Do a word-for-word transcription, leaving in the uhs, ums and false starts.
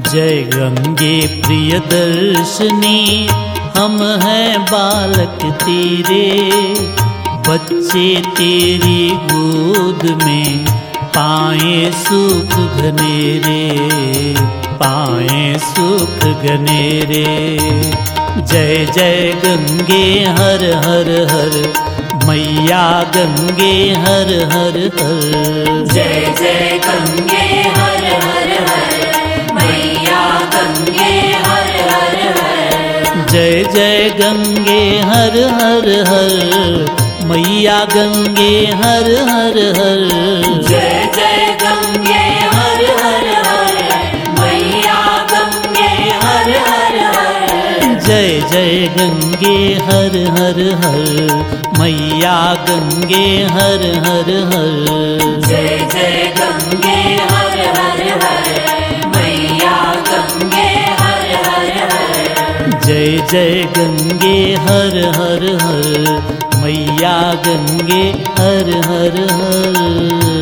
जय गंगे प्रिय दर्शनी, हम हैं बालक तेरे, बच्चे तेरी गोद में पाए सुख घनेरे, पाए सुख घनेरे। जय जय गंगे हर हर हर, मैया गंगे हर हर हर। जय जय गंगे हर हर हर, मैया गंगे हर हर हर। जय जय गंगे हर हर हर, मैया गंगे हर हर हर। जय जय गंगे हर हर हर, मैया गंगे हर हर हर। जय जय गंगे हर हर हर, मैया गंगे हर हर हर। जय जय गंगे हर हर हर, मैया गंगे हर हर हर। जय जय गंगे हर हर हर, मैया गंगे हर हर हर।